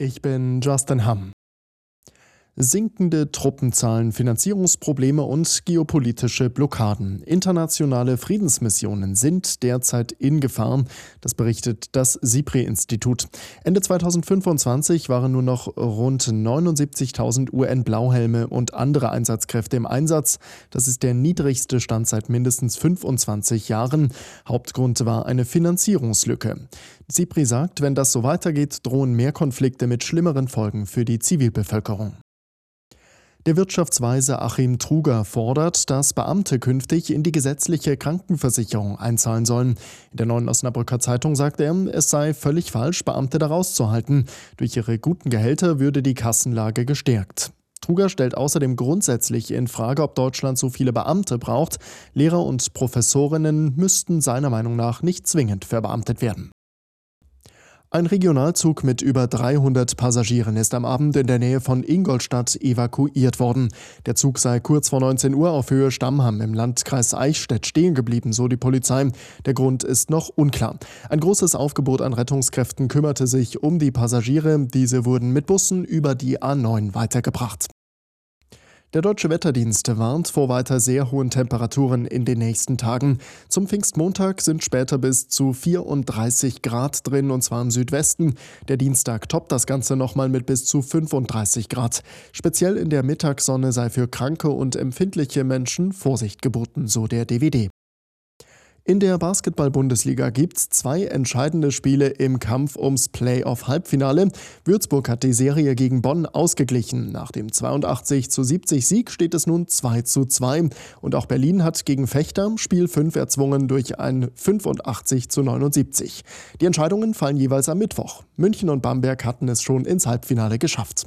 Ich bin Justin Hamm. Sinkende Truppenzahlen, Finanzierungsprobleme und geopolitische Blockaden. Internationale Friedensmissionen sind derzeit in Gefahr, das berichtet das SIPRI-Institut. Ende 2025 waren nur noch rund 79.000 UN-Blauhelme und andere Einsatzkräfte im Einsatz. Das ist der niedrigste Stand seit mindestens 25 Jahren. Hauptgrund war eine Finanzierungslücke. SIPRI sagt, wenn das so weitergeht, drohen mehr Konflikte mit schlimmeren Folgen für die Zivilbevölkerung. Der Wirtschaftsweise Achim Truger fordert, dass Beamte künftig in die gesetzliche Krankenversicherung einzahlen sollen. In der Neuen Osnabrücker Zeitung sagt er, es sei völlig falsch, Beamte da rauszuhalten. Durch ihre guten Gehälter würde die Kassenlage gestärkt. Truger stellt außerdem grundsätzlich in Frage, ob Deutschland so viele Beamte braucht. Lehrer und Professorinnen müssten seiner Meinung nach nicht zwingend verbeamtet werden. Ein Regionalzug mit über 300 Passagieren ist am Abend in der Nähe von Ingolstadt evakuiert worden. Der Zug sei kurz vor 19 Uhr auf Höhe Stammham im Landkreis Eichstätt stehen geblieben, so die Polizei. Der Grund ist noch unklar. Ein großes Aufgebot an Rettungskräften kümmerte sich um die Passagiere. Diese wurden mit Bussen über die A9 weitergebracht. Der Deutsche Wetterdienst warnt vor weiter sehr hohen Temperaturen in den nächsten Tagen. Zum Pfingstmontag sind später bis zu 34 Grad drin, und zwar im Südwesten. Der Dienstag toppt das Ganze nochmal mit bis zu 35 Grad. Speziell in der Mittagssonne sei für kranke und empfindliche Menschen Vorsicht geboten, so der DWD. In der Basketball-Bundesliga gibt's 2 entscheidende Spiele im Kampf ums Playoff-Halbfinale. Würzburg hat die Serie gegen Bonn ausgeglichen. Nach dem 82:70 Sieg steht es nun 2:2. Und auch Berlin hat gegen Vechta Spiel 5 erzwungen durch ein 85:79. Die Entscheidungen fallen jeweils am Mittwoch. München und Bamberg hatten es schon ins Halbfinale geschafft.